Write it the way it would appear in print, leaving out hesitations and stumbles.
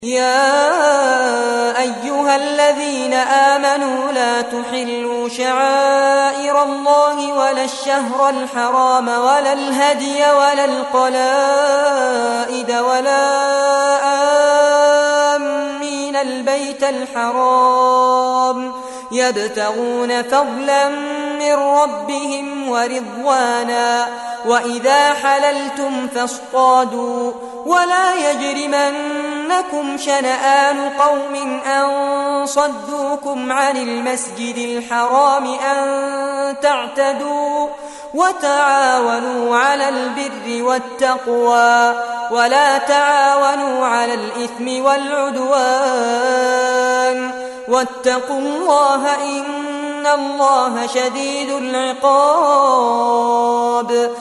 يا أيها الذين آمنوا لا تحلوا شعائر الله ولا الشهر الحرام ولا الهدي ولا القلائد ولا آمين البيت الحرام يبتغون فضلا من ربهم ورضوانا وإذا حللتم فاصطادوا ولا يجرمنكم شنآن قوم أن صدوكم عن المسجد الحرام أن تعتدوا وتعاونوا على البر والتقوى ولا تعاونوا على الإثم والعدوان واتقوا الله إن الله شديد العقاب